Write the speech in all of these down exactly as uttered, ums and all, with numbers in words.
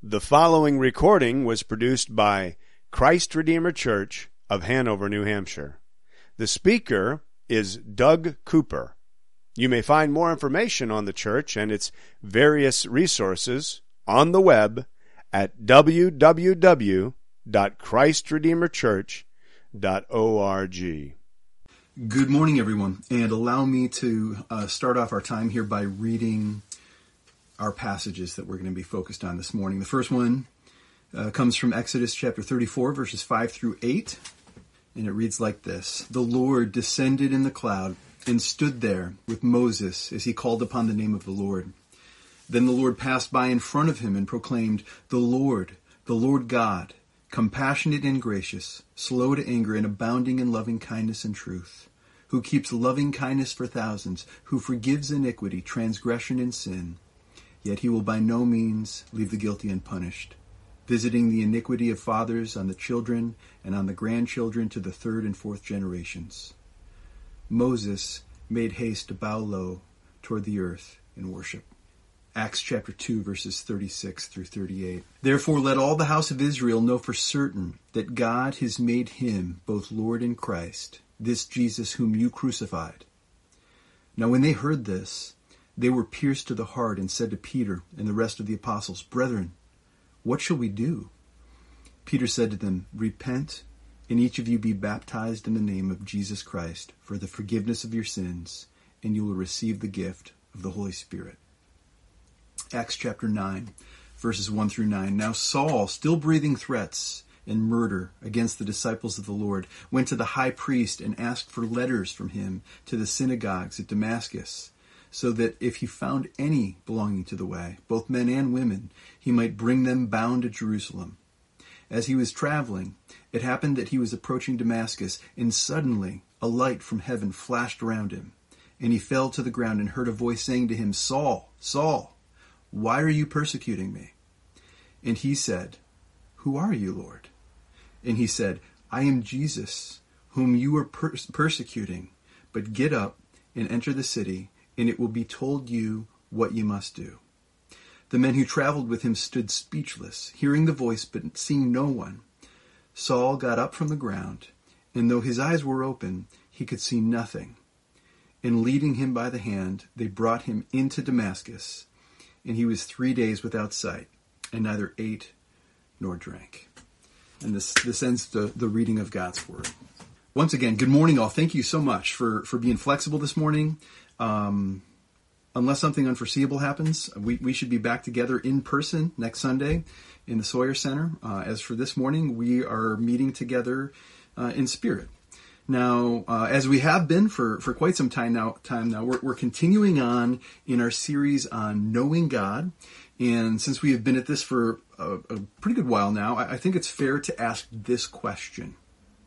The following recording was produced by Christ Redeemer Church of Hanover, New Hampshire. The speaker is Doug Cooper. You may find more information on the church and its various resources on the web at w w w dot christ redeemer church dot org. Good morning, everyone, and allow me to uh, start off our time here by reading our passages that we're going to be focused on this morning. The first one uh, comes from Exodus chapter thirty-four, verses five through eight, and it reads like this. The Lord descended in the cloud and stood there with Moses as he called upon the name of the Lord. Then the Lord passed by in front of him and proclaimed, The Lord, the Lord God, compassionate and gracious, slow to anger and abounding in loving kindness and truth, who keeps loving kindness for thousands, who forgives iniquity, transgression, and sin. Yet he will by no means leave the guilty unpunished, visiting the iniquity of fathers on the children and on the grandchildren to the third and fourth generations. Moses made haste to bow low toward the earth in worship. Acts chapter two, verses thirty-six through thirty-eight. Therefore let all the house of Israel know for certain that God has made him both Lord and Christ, this Jesus whom you crucified. Now when they heard this, they were pierced to the heart and said to Peter and the rest of the apostles, Brethren, what shall we do? Peter said to them, Repent, and each of you be baptized in the name of Jesus Christ for the forgiveness of your sins, and you will receive the gift of the Holy Spirit. Acts chapter nine, verses one through nine. Now Saul, still breathing threats and murder against the disciples of the Lord, went to the high priest and asked for letters from him to the synagogues at Damascus, so that if he found any belonging to the way, both men and women, he might bring them bound to Jerusalem. As he was traveling, it happened that he was approaching Damascus, and suddenly a light from heaven flashed around him, and he fell to the ground and heard a voice saying to him, Saul, Saul, why are you persecuting me? And he said, Who are you, Lord? And he said, I am Jesus, whom you are per- persecuting, but get up and enter the city, and it will be told you what you must do. The men who traveled with him stood speechless, hearing the voice but seeing no one. Saul got up from the ground, and though his eyes were open, he could see nothing. And leading him by the hand, they brought him into Damascus, and he was three days without sight, and neither ate nor drank. And this, this ends the, the reading of God's Word. Once again, good morning all. Thank you so much for, for being flexible this morning. Um, unless something unforeseeable happens, we, we should be back together in person next Sunday in the Sawyer Center. Uh, as for this morning, we are meeting together uh, in spirit. Now, uh, as we have been for, for quite some time now, time now we're, we're continuing on in our series on knowing God. And since we have been at this for a, a pretty good while now, I, I think it's fair to ask this question.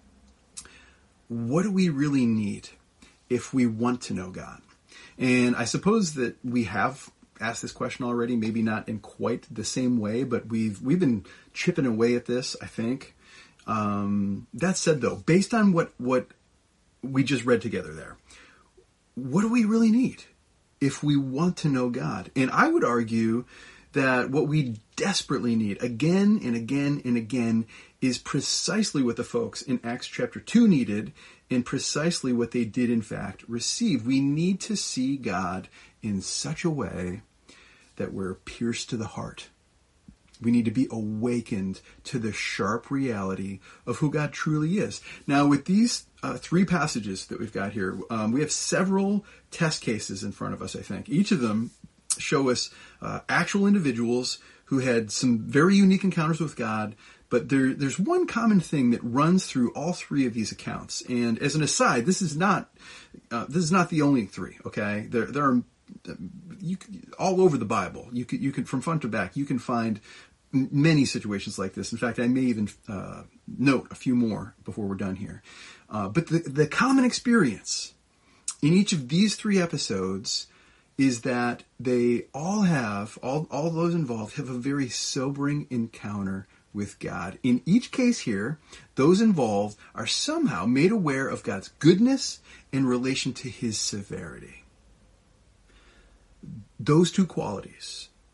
What do we really need if we want to know God? And I suppose that we have asked this question already, maybe not in quite the same way, but we've we've been chipping away at this, I think. Um, that said, though, based on what, what we just read together there, what do we really need if we want to know God? And I would argue that what we desperately need again and again and again is precisely what the folks in Acts chapter two needed, and precisely what they did in fact receive. We need to see God in such a way that we're pierced to the heart. We need to be awakened to the sharp reality of who God truly is. Now, with these uh, three passages that we've got here, um, we have several test cases in front of us, I think. Each of them show us uh, actual individuals who had some very unique encounters with God, but there, there's one common thing that runs through all three of these accounts. And as an aside, this is not uh, this is not the only three. Okay, there there are you all over the Bible. You could you could from front to back you can find many situations like this. In fact, I may even uh, note a few more before we're done here. Uh, but the the common experience in each of these three episodes is that they all have all all those involved have a very sobering encounter with God. In each case here, those involved are somehow made aware of God's goodness in relation to his severity. Those two qualities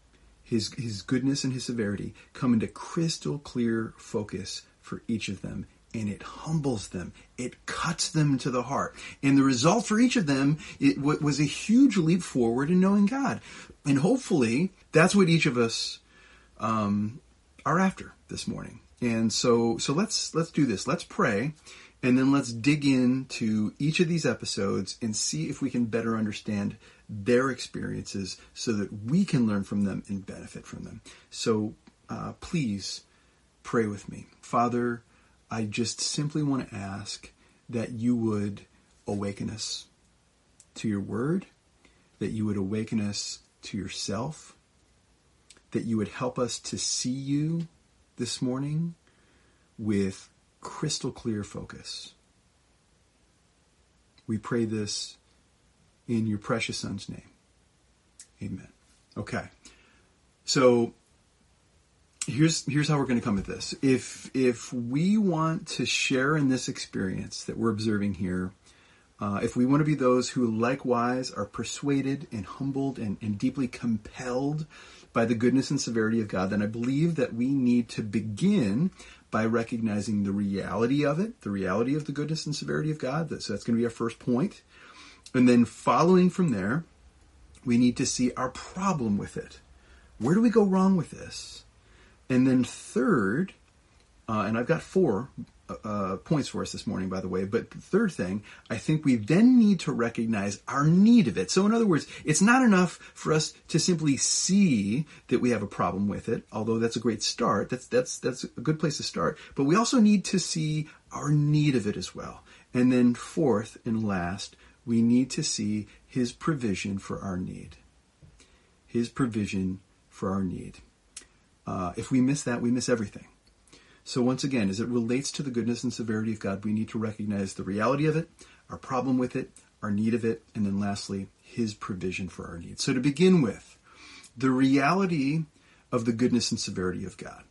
his, his goodness and his severity come into crystal clear focus for each of them. And it humbles them. It cuts them to the heart. And the result for each of them it w- was a huge leap forward in knowing God. And hopefully that's what each of us um, are after this morning. And so, so let's let's do this. Let's pray, and then let's dig into each of these episodes and see if we can better understand their experiences so that we can learn from them and benefit from them. So uh, please pray with me. Father, I just simply want to ask that you would awaken us to your word, that you would awaken us to yourself, that you would help us to see you this morning with crystal clear focus. We pray this in your precious Son's name. Amen. Okay. So Here's here's how we're going to come at this. If if we want to share in this experience that we're observing here, uh, if we want to be those who likewise are persuaded and humbled and, and deeply compelled by the goodness and severity of God, then I believe that we need to begin by recognizing the reality of it, the reality of the goodness and severity of God. So that's going to be our first point. And then following from there, we need to see our problem with it. Where do we go wrong with this? And then third, uh, and I've got four uh, points for us this morning, by the way, but the third thing, I think we then need to recognize our need of it. So in other words, it's not enough for us to simply see that we have a problem with it, although that's a great start. That's that's that's a good place to start. But we also need to see our need of it as well. And then fourth and last, we need to see his provision for our need. His provision for our need. Uh, if we miss that, we miss everything. So once again, as it relates to the goodness and severity of God, we need to recognize the reality of it, our problem with it, our need of it, and then lastly, his provision for our needs. So to begin with, the reality of the goodness and severity of God.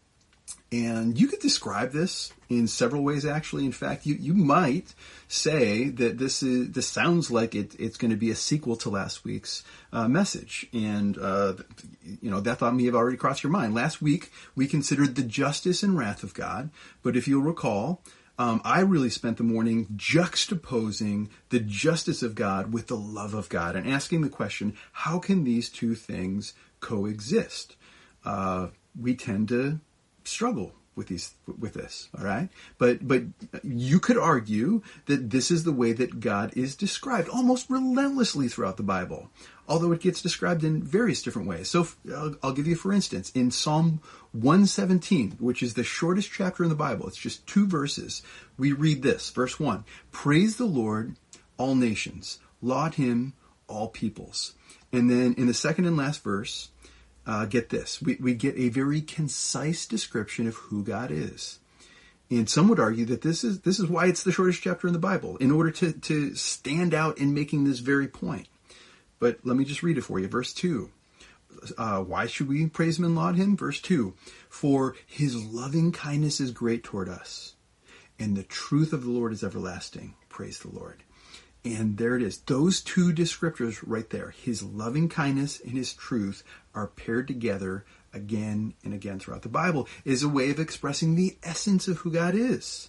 And you could describe this in several ways, actually. In fact, you, you might say that this is this sounds like it, it's going to be a sequel to last week's uh, message. And, uh, you know, that thought may have already crossed your mind. Last week, we considered the justice and wrath of God. But if you'll recall, um, I really spent the morning juxtaposing the justice of God with the love of God and asking the question, how can these two things coexist? Uh, we tend to struggle with these with this, all right? But but you could argue that this is the way that God is described almost relentlessly throughout the Bible, although it gets described in various different ways. So I'll, I'll give you, for instance, in Psalm one seventeen, which is the shortest chapter in the Bible, it's just two verses, we read this, verse one, "Praise the Lord, all nations, laud him, all peoples." And then in the second and last verse, Uh, get this, we, we get a very concise description of who God is. And some would argue that this is this is why it's the shortest chapter in the Bible, in order to, to stand out in making this very point. But let me just read it for you. Verse two. Uh, why should we praise him and laud him? Verse two. "For his loving kindness is great toward us, and the truth of the Lord is everlasting." Praise the Lord. And there it is. Those two descriptors right there, his loving kindness and his truth, are paired together again and again throughout the Bible as a way of expressing the essence of who God is.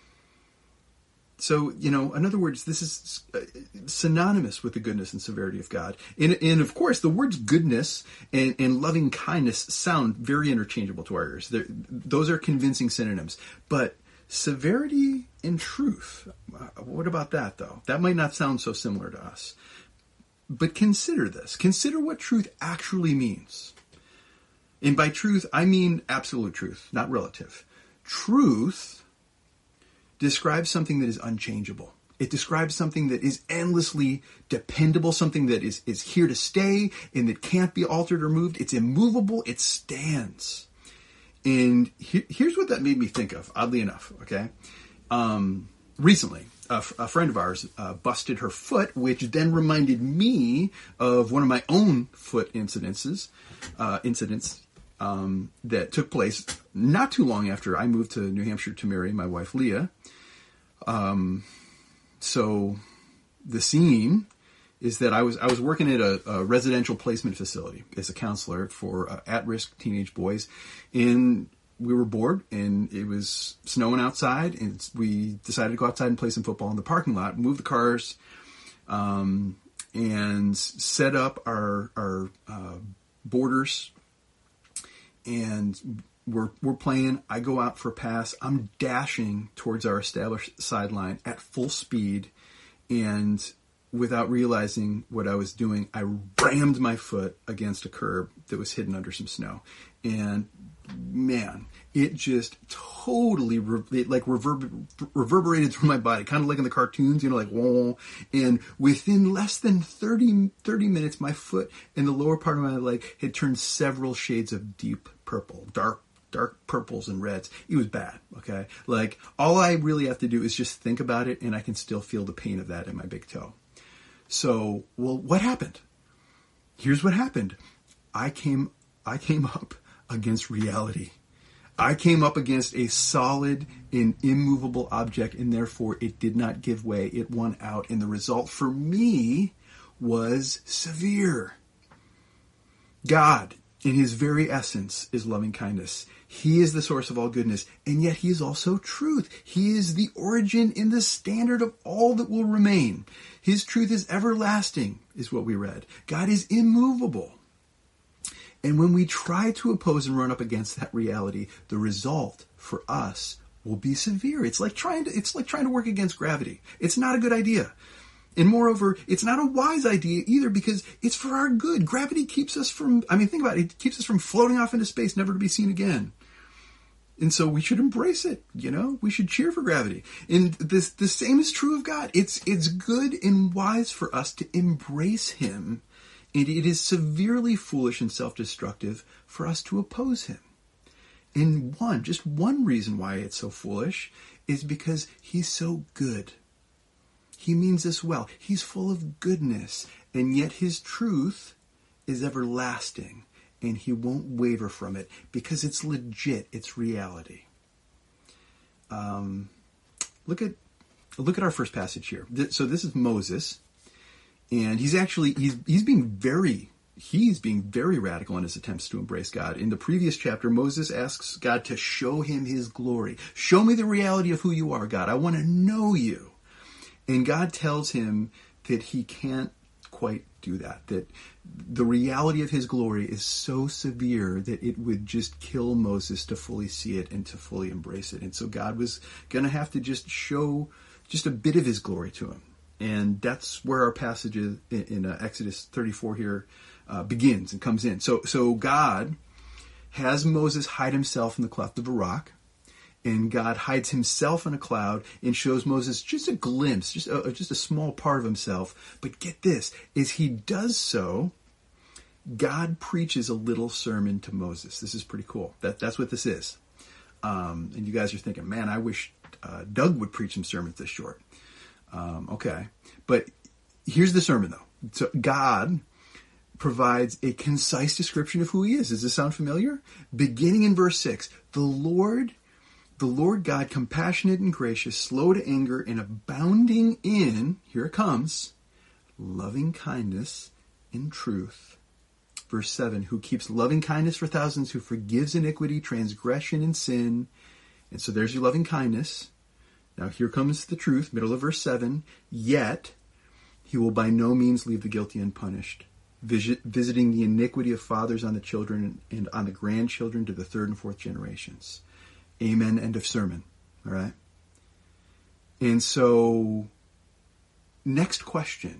So, you know, in other words, this is synonymous with the goodness and severity of God. And, and of course, the words goodness and, and loving kindness sound very interchangeable to our ears. They're, those are convincing synonyms. But severity and truth, what about that, though? That might not sound so similar to us. But consider this. Consider what truth actually means. And by truth, I mean absolute truth, not relative. Truth describes something that is unchangeable. It describes something that is endlessly dependable, something that is, is here to stay and that can't be altered or moved. It's immovable. It stands. And he, here's what that made me think of, oddly enough, okay? Um, recently, a, f- a friend of ours uh, busted her foot, which then reminded me of one of my own foot incidences, uh, incidents um, that took place not too long after I moved to New Hampshire to marry my wife, Leah. Um, so the scene is that I was I was working at a, a residential placement facility as a counselor for uh, at-risk teenage boys, and we were bored, and it was snowing outside, and we decided to go outside and play some football in the parking lot, move the cars, um, and set up our our uh, borders, and we're we're playing. I go out for a pass. I'm dashing towards our established sideline at full speed, and without realizing what I was doing, I rammed my foot against a curb that was hidden under some snow, and man, it just totally re- it like reverber- reverberated through my body, kind of like in the cartoons, you know, like whoa. And within less than thirty, thirty minutes, my foot and the lower part of my leg had turned several shades of deep purple, dark, dark purples and reds. It was bad. Okay, like all I really have to do is just think about it, and I can still feel the pain of that in my big toe. So, well, what happened? Here's what happened. I came, I came up against reality. I came up against a solid and immovable object, and therefore it did not give way. It won out, and the result for me was severe. God, in his very essence, is loving kindness. He is the source of all goodness, and yet he is also truth. He is the origin and the standard of all that will remain. His truth is everlasting, is what we read. God is immovable. And when we try to oppose and run up against that reality, the result for us will be severe. It's like trying to, it's like trying to work against gravity. It's not a good idea. And moreover, it's not a wise idea either, because it's for our good. Gravity keeps us from, I mean, think about it. It keeps us from floating off into space, never to be seen again. And so we should embrace it, you know? We should cheer for gravity. And this, the same is true of God. It's, it's good and wise for us to embrace him. And it is severely foolish and self-destructive for us to oppose him. And one, just one reason why it's so foolish is because he's so good. He means us well. He's full of goodness. And yet his truth is everlasting. And he won't waver from it because it's legit. It's reality. Um, look at look at our first passage here. So this is Moses. And he's actually, he's he's being very, he's being very radical in his attempts to embrace God. In the previous chapter, Moses asks God to show him his glory. Show me the reality of who you are, God. I want to know you. And God tells him that he can't quite do that, that the reality of his glory is so severe that it would just kill Moses to fully see it and to fully embrace it. And so God was going to have to just show just a bit of his glory to him. And that's where our passage in, in uh, Exodus thirty-four here uh, begins and comes in. So, so God has Moses hide himself in the cleft of a rock, and God hides himself in a cloud and shows Moses just a glimpse, just a, just a small part of himself. But get this, as he does so, God preaches a little sermon to Moses. This is pretty cool. That, that's what this is. Um, and you guys are thinking, man, I wish uh, Doug would preach some sermons this short. Um, okay. But here's the sermon, though. So God provides a concise description of who he is. Does this sound familiar? Beginning in verse six, the Lord, the Lord God, compassionate and gracious, slow to anger, and abounding in, here it comes, loving kindness and truth. Verse seven, who keeps loving kindness for thousands, who forgives iniquity, transgression, and sin. And so there's your loving kindness. Now here comes the truth, middle of verse seven. Yet he will by no means leave the guilty unpunished, visit, visiting the iniquity of fathers on the children and on the grandchildren to the third and fourth generations. Amen. End of sermon. All right. And so next question.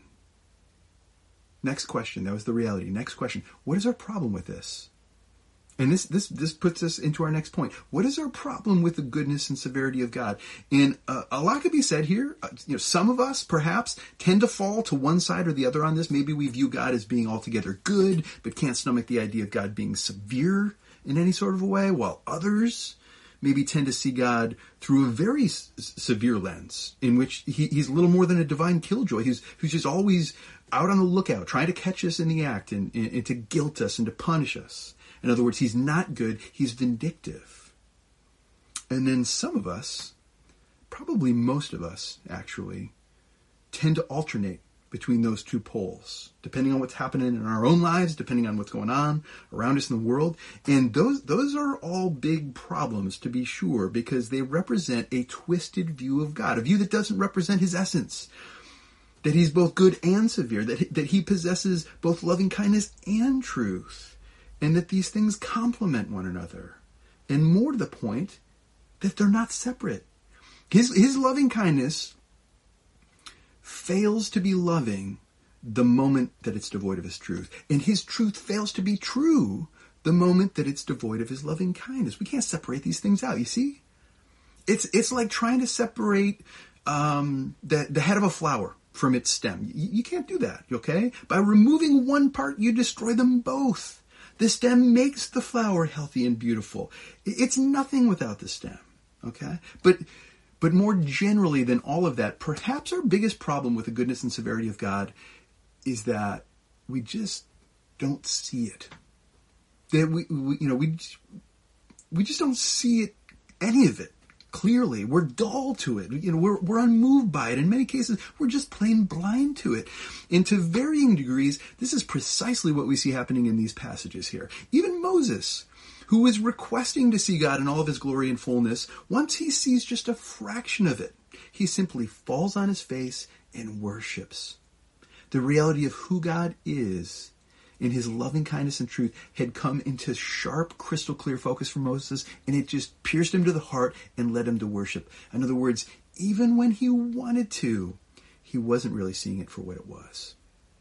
Next question. That was the reality. Next question. What is our problem with this? And this, this, this puts us into our next point. What is our problem with the goodness and severity of God? And uh, a lot could be said here. Uh, you know, some of us perhaps tend to fall to one side or the other on this. Maybe we view God as being altogether good, but can't stomach the idea of God being severe in any sort of a way, while others maybe tend to see God through a very s- severe lens, in which he, he's little more than a divine killjoy. He's, who's just always out on the lookout, trying to catch us in the act and, and, and to guilt us and to punish us. In other words, he's not good, he's vindictive. And then some of us, probably most of us actually, tend to alternate between those two poles, depending on what's happening in our own lives, depending on what's going on around us in the world. And those those are all big problems, to be sure, because they represent a twisted view of God, a view that doesn't represent his essence, that he's both good and severe, that, that he possesses both loving kindness and truth, and that these things complement one another. And more to the point, that they're not separate. His, his loving kindness fails to be loving the moment that it's devoid of his truth. And his truth fails to be true the moment that it's devoid of his loving kindness. We can't separate these things out, you see? It's it's like trying to separate um, the, the head of a flower from its stem. You, you can't do that, okay? By removing one part, you destroy them both. The stem makes the flower healthy and beautiful. It's nothing without the stem, okay? But But more generally than all of that, perhaps our biggest problem with the goodness and severity of God is that we just don't see it. That we, we you know, we we just don't see it, any of it, clearly. We're dull to it. You know, we're we're unmoved by it. In many cases, we're just plain blind to it. And to varying degrees, this is precisely what we see happening in these passages here. Even Moses, who is requesting to see God in all of his glory and fullness, once he sees just a fraction of it, he simply falls on his face and worships. The reality of who God is in his loving kindness and truth had come into sharp, crystal clear focus for Moses, and it just pierced him to the heart and led him to worship. In other words, even when he wanted to, he wasn't really seeing it for what it was.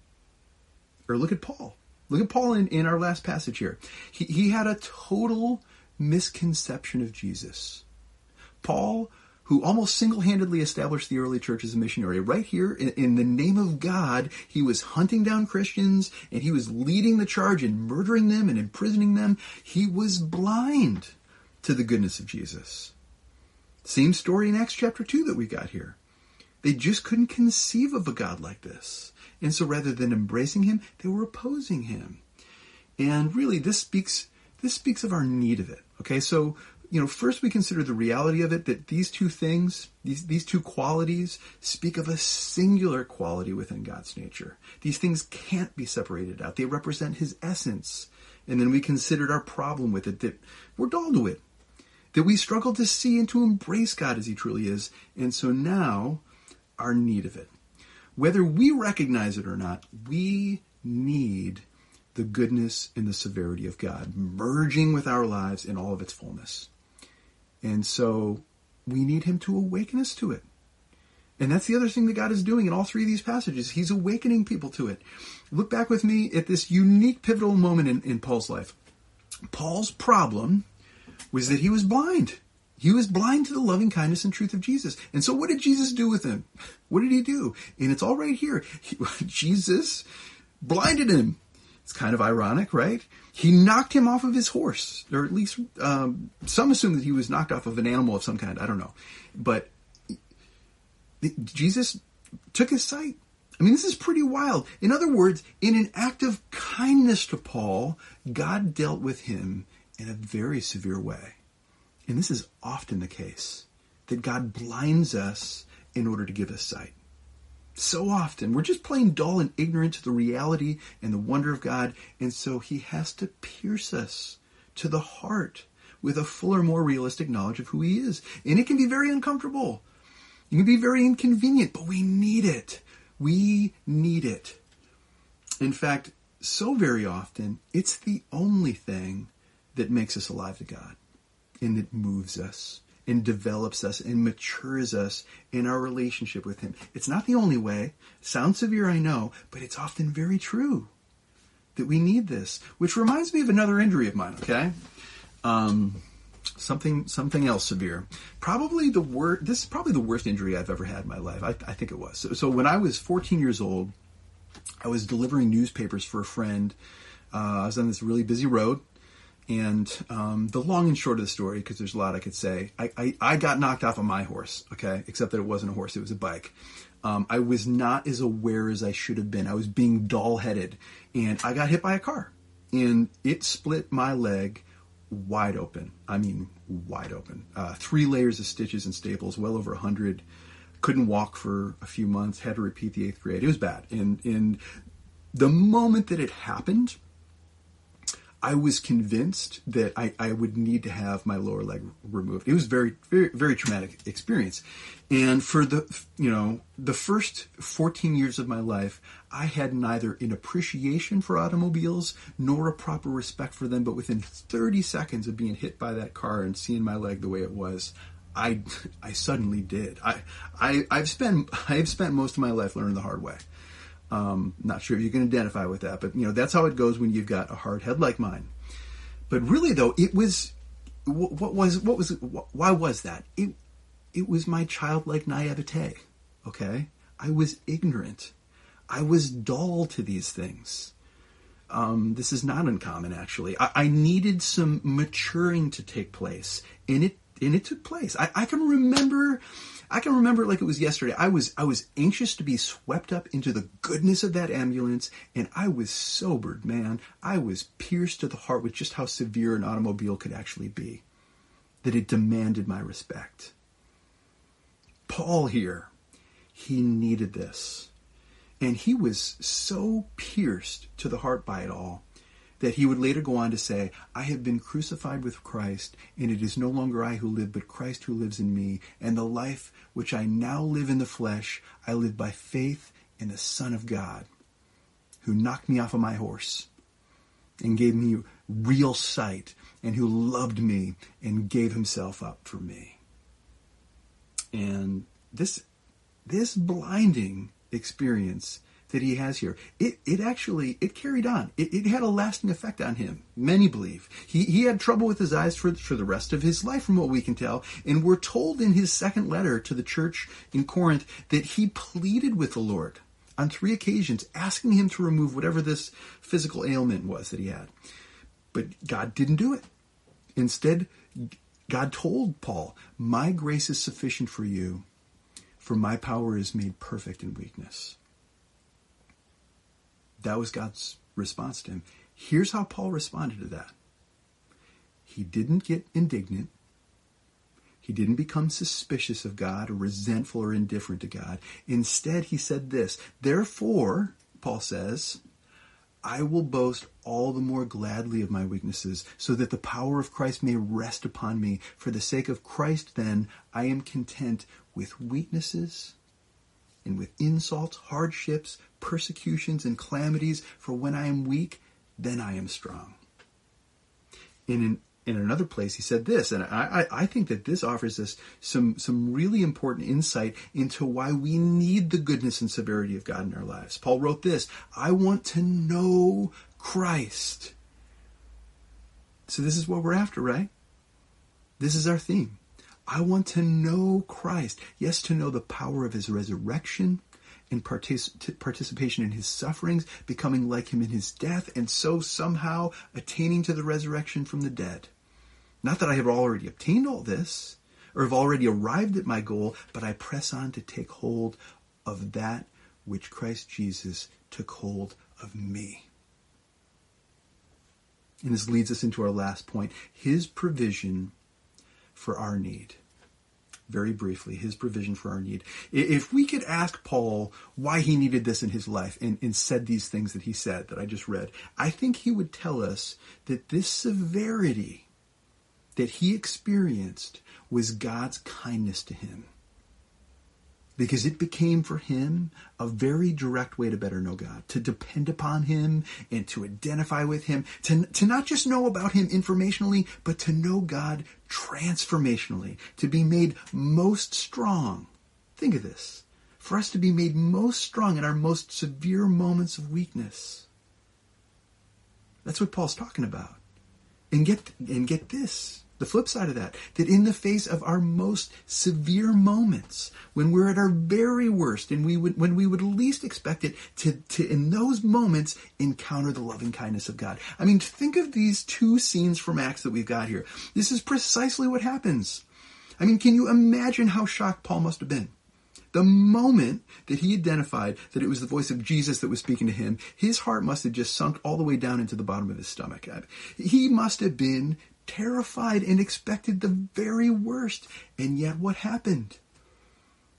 Or look at Paul. Look at Paul in, in our last passage here. He, he had a total misconception of Jesus. Paul, who almost single-handedly established the early church as a missionary, right here in, in the name of God, he was hunting down Christians, and he was leading the charge in murdering them and imprisoning them. He was blind to the goodness of Jesus. Same story in Acts chapter two that we got here. They just couldn't conceive of a God like this. And so rather than embracing him, they were opposing him. And really, this speaks this speaks of our need of it. Okay, so, you know, first we consider the reality of it, that these two things, these, these two qualities, speak of a singular quality within God's nature. These things can't be separated out. They represent his essence. And then we considered our problem with it, that we're dull to it, that we struggle to see and to embrace God as he truly is. And so now, our need of it. Whether we recognize it or not, we need the goodness and the severity of God merging with our lives in all of its fullness. And so we need him to awaken us to it. And that's the other thing that God is doing in all three of these passages. He's awakening people to it. Look back with me at this unique pivotal moment in, in Paul's life. Paul's problem was that he was blind. He was blind to the loving kindness and truth of Jesus. And so what did Jesus do with him? What did he do? And it's all right here. He, Jesus blinded him. It's kind of ironic, right? He knocked him off of his horse, or at least um, some assume that he was knocked off of an animal of some kind. I don't know. But Jesus took his sight. I mean, this is pretty wild. In other words, in an act of kindness to Paul, God dealt with him in a very severe way. And this is often the case, that God blinds us in order to give us sight. So often, we're just plain dull and ignorant to the reality and the wonder of God, and so he has to pierce us to the heart with a fuller, more realistic knowledge of who he is. And it can be very uncomfortable. It can be very inconvenient, but we need it. We need it. In fact, so very often, it's the only thing that makes us alive to God. And it moves us and develops us and matures us in our relationship with him. It's not the only way. Sounds severe, I know, but it's often very true that we need this. Which reminds me of another injury of mine, okay? Um, something something else severe. Probably the worst, this is probably the worst injury I've ever had in my life. I, I think it was. So, so when I was fourteen years old, I was delivering newspapers for a friend. Uh, I was on this really busy road. And um, the long and short of the story, because there's a lot I could say, I, I, I got knocked off of my horse, okay? Except that it wasn't a horse, it was a bike. Um, I was not as aware as I should have been. I was being dull-headed. And I got hit by a car. And it split my leg wide open. I mean, wide open. Uh, three layers of stitches and staples, well over a hundred. couldn't walk for a few months, had to repeat the eighth grade. It was bad. And, and the moment that it happened, I was convinced that I, I would need to have my lower leg removed. It was very, very, very traumatic experience. And for the, you know, the first fourteen years of my life, I had neither an appreciation for automobiles nor a proper respect for them. But within thirty seconds of being hit by that car and seeing my leg the way it was, I, I suddenly did. I, I, I've spent, I've spent most of my life learning the hard way. Um, not sure if you can identify with that, but you know, that's how it goes when you've got a hard head like mine. But really though, it was, what was, what was, why was that? It, it was my childlike naivete. Okay. I was ignorant. I was dull to these things. Um, this is not uncommon actually. I, I needed some maturing to take place, and it, and it took place. I, I can remember, I can remember it like it was yesterday. I was I was anxious to be swept up into the goodness of that ambulance, and I was sobered, man. I was pierced to the heart with just how severe an automobile could actually be, that it demanded my respect. Paul here, he needed this. And he was so pierced to the heart by it all that he would later go on to say, I have been crucified with Christ, and it is no longer I who live, but Christ who lives in me. And the life which I now live in the flesh, I live by faith in the Son of God, who knocked me off of my horse and gave me real sight, and who loved me and gave himself up for me. And this, this blinding experience that he has here, it, it actually, it carried on. It, it had a lasting effect on him. Many believe. He, he had trouble with his eyes for, for the rest of his life, from what we can tell. And we're told in his second letter to the church in Corinth that he pleaded with the Lord on three occasions, asking him to remove whatever this physical ailment was that he had. But God didn't do it. Instead, God told Paul, my grace is sufficient for you, for my power is made perfect in weakness. That was God's response to him. Here's how Paul responded to that. He didn't get indignant. He didn't become suspicious of God or resentful or indifferent to God. Instead, he said this, therefore, Paul says, I will boast all the more gladly of my weaknesses, so that the power of Christ may rest upon me. For the sake of Christ, then, I am content with weaknesses and with insults, hardships, persecutions, and calamities. For when I am weak, then I am strong. And in, in another place, he said this, and I, I, I think that this offers us some, some really important insight into why we need the goodness and severity of God in our lives. Paul wrote this, I want to know Christ. So this is what we're after, right? This is our theme. I want to know Christ. Yes, to know the power of his resurrection and partic- participation in his sufferings, becoming like him in his death, and so somehow attaining to the resurrection from the dead. Not that I have already obtained all this, or have already arrived at my goal, but I press on to take hold of that which Christ Jesus took hold of me. And this leads us into our last point, his provision for our need. Very briefly, his provision for our need. If we could ask Paul why he needed this in his life and, and said these things that he said that I just read, I think he would tell us that this severity that he experienced was God's kindness to him. Because it became for him a very direct way to better know God, to depend upon him and to identify with him, to, to not just know about him informationally, but to know God transformationally, to be made most strong. Think of this. For us to be made most strong in our most severe moments of weakness. That's what Paul's talking about. And get, and get this. The flip side of that, that in the face of our most severe moments, when we're at our very worst and we would, when we would least expect it, to, to in those moments encounter the loving kindness of God. I mean, think of these two scenes from Acts that we've got here. This is precisely what happens. I mean, can you imagine how shocked Paul must have been? The moment that he identified that it was the voice of Jesus that was speaking to him, his heart must have just sunk all the way down into the bottom of his stomach. He must have been terrified and expected the very worst. And yet what happened?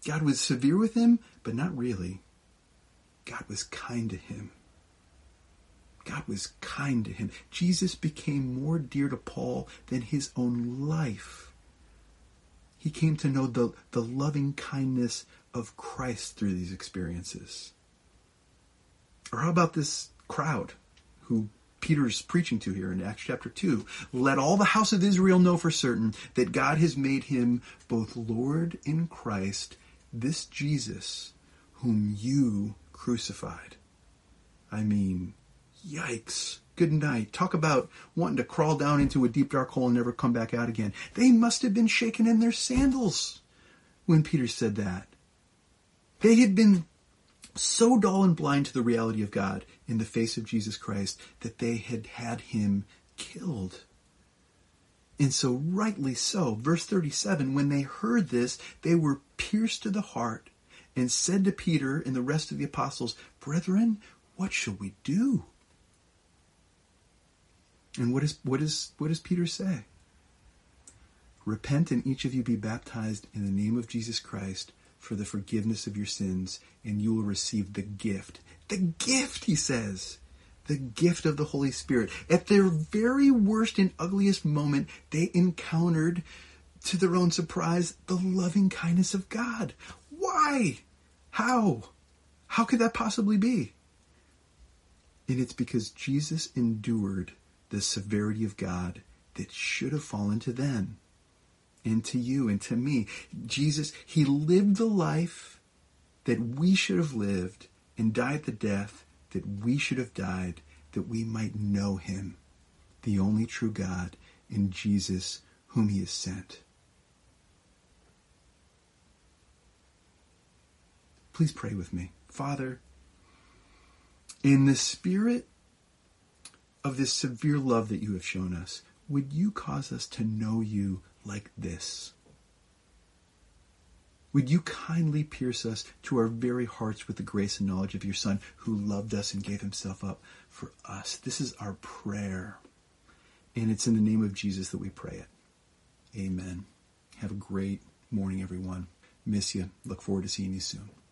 God was severe with him, but not really. God was kind to him. God was kind to him. Jesus became more dear to Paul than his own life. He came to know the, the loving kindness of Christ through these experiences. Or how about this crowd who Peter's preaching to here in Acts chapter two? Let all the house of Israel know for certain that God has made him both Lord in Christ, this Jesus whom you crucified. I mean, yikes. Good night. Talk about wanting to crawl down into a deep dark hole and never come back out again. They must have been shaken in their sandals when Peter said that. They had been so dull and blind to the reality of God in the face of Jesus Christ that they had had him killed. And so rightly so, verse thirty-seven, when they heard this, they were pierced to the heart and said to Peter and the rest of the apostles, "Brethren, what shall we do?" And what is what is what does Peter say? "Repent and each of you be baptized in the name of Jesus Christ for the forgiveness of your sins, and you will receive the gift." The gift, he says. The gift of the Holy Spirit. At their very worst and ugliest moment, they encountered, to their own surprise, the loving kindness of God. Why? How? How could that possibly be? And it's because Jesus endured the severity of God that should have fallen to them and to you and to me. Jesus, he lived the life that we should have lived and died the death that we should have died, that we might know him, the only true God, in Jesus whom he has sent. Please pray with me. Father, in the spirit of this severe love that you have shown us, would you cause us to know you like this? Would you kindly pierce us to our very hearts with the grace and knowledge of your Son, who loved us and gave himself up for us? This is our prayer. And it's in the name of Jesus that we pray it. Amen. Have a great morning, everyone. Miss you. Look forward to seeing you soon.